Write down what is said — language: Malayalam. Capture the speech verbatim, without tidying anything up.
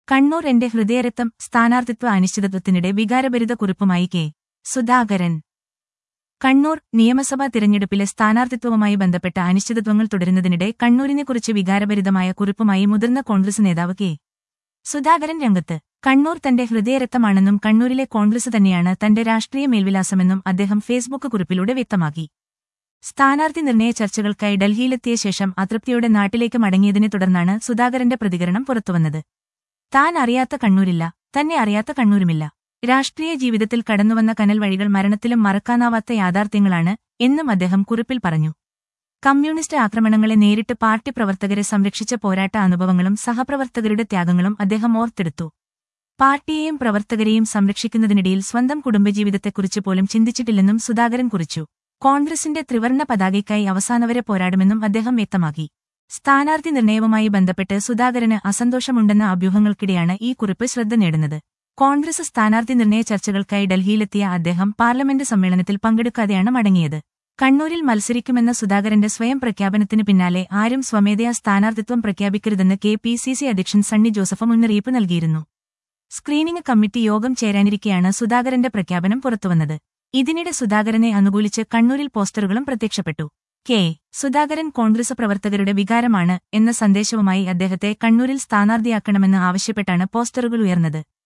കണ്ണൂർ എന്റെ ഹൃദയരക്തം സ്ഥാനാർത്ഥിത്വ അനിശ്ചിതത്വത്തിനിടെ വികാരഭരിത കുറിപ്പുമായി കെ സുധാകരൻ. കണ്ണൂർ നിയമസഭാ തിരഞ്ഞെടുപ്പിലെ സ്ഥാനാർത്ഥിത്വവുമായി ബന്ധപ്പെട്ട അനിശ്ചിതത്വങ്ങൾ തുടരുന്നതിനിടെ കണ്ണൂരിനെക്കുറിച്ച് വികാരഭരിതമായ കുറിപ്പുമായി മുതിർന്ന കോൺഗ്രസ് നേതാവ് കെ സുധാകരൻ രംഗത്ത്. കണ്ണൂർ തന്റെ ഹൃദയരക്തമാണെന്നും കണ്ണൂരിലെ കോൺഗ്രസ് തന്നെയാണ് തന്റെ രാഷ്ട്രീയ മേൽവിലാസമെന്നും അദ്ദേഹം ഫേസ്ബുക്ക് കുറിപ്പിലൂടെ വ്യക്തമാക്കി. സ്ഥാനാർത്ഥി നിർണയ ചർച്ചകൾക്കായി ഡൽഹിയിലെത്തിയ ശേഷം അതൃപ്തിയോടെ നാട്ടിലേക്ക് മടങ്ങിയതിനെ തുടർന്നാണ് സുധാകരന്റെ പ്രതികരണം പുറത്തുവന്നത്. താൻ അറിയാത്ത കണ്ണൂരില്ല, തന്നെ അറിയാത്ത കണ്ണൂരുമില്ല. രാഷ്ട്രീയ ജീവിതത്തിൽ കടന്നുവന്ന കനൽ വഴികൾ മരണത്തിലും മറക്കാനാവാത്ത യാഥാർത്ഥ്യങ്ങളാണ് എന്നും അദ്ദേഹം കുറിപ്പിൽ പറഞ്ഞു. കമ്മ്യൂണിസ്റ്റ് ആക്രമണങ്ങളെ നേരിട്ട് പാർട്ടി പ്രവർത്തകരെ സംരക്ഷിച്ച പോരാട്ട അനുഭവങ്ങളും സഹപ്രവർത്തകരുടെ ത്യാഗങ്ങളും അദ്ദേഹം ഓർത്തെടുത്തു. പാർട്ടിയെയും പ്രവർത്തകരെയും സംരക്ഷിക്കുന്നതിനിടയിൽ സ്വന്തം കുടുംബജീവിതത്തെക്കുറിച്ച് പോലും ചിന്തിച്ചിട്ടില്ലെന്നും സുധാകരൻ കുറിച്ചു. കോൺഗ്രസിന്റെ ത്രിവർണ്ണ പതാകയ്ക്കായി അവസാനവരെ പോരാടുമെന്നും അദ്ദേഹം വ്യക്തമാക്കി. സ്ഥാനാർത്ഥി നിർണയവുമായി ബന്ധപ്പെട്ട് സുധാകരന് അസന്തോഷമുണ്ടെന്ന അഭ്യൂഹങ്ങൾക്കിടെയാണ് ഈ കുറിപ്പ് ശ്രദ്ധ നേടുന്നത്. കോൺഗ്രസ് സ്ഥാനാർത്ഥി നിർണയ ചർച്ചകൾക്കായി ഡൽഹിയിലെത്തിയ അദ്ദേഹം പാർലമെന്റ് സമ്മേളനത്തിൽ പങ്കെടുക്കാതെയാണ് മടങ്ങിയത്. കണ്ണൂരിൽ മത്സരിക്കുമെന്ന സുധാകരന്റെ സ്വയം പ്രഖ്യാപനത്തിന് പിന്നാലെ ആരും സ്വമേധയാ സ്ഥാനാർത്ഥിത്വം പ്രഖ്യാപിക്കരുതെന്ന് കെ പി സി സി അധ്യക്ഷൻ സണ്ണി ജോസഫ് മുന്നറിയിപ്പ് നൽകിയിരുന്നു. സ്ക്രീനിംഗ് കമ്മിറ്റി യോഗം ചേരാനിരിക്കെയാണ് സുധാകരന്റെ പ്രഖ്യാപനം പുറത്തുവന്നത്. ഇതിനിടെ സുധാകരനെ അനുകൂലിച്ച് കണ്ണൂരിൽ പോസ്റ്ററുകളും പ്രത്യക്ഷപ്പെട്ടു. കെ സുധാകരൻ കോൺഗ്രസ് പ്രവർത്തകരുടെ വികാരമാണ് എന്ന സന്ദേശവുമായി അദ്ദേഹത്തെ കണ്ണൂരിൽ സ്ഥാനാർത്ഥിയാക്കണമെന്ന് ആവശ്യപ്പെട്ടാണ് പോസ്റ്ററുകൾ ഉയർന്നത്.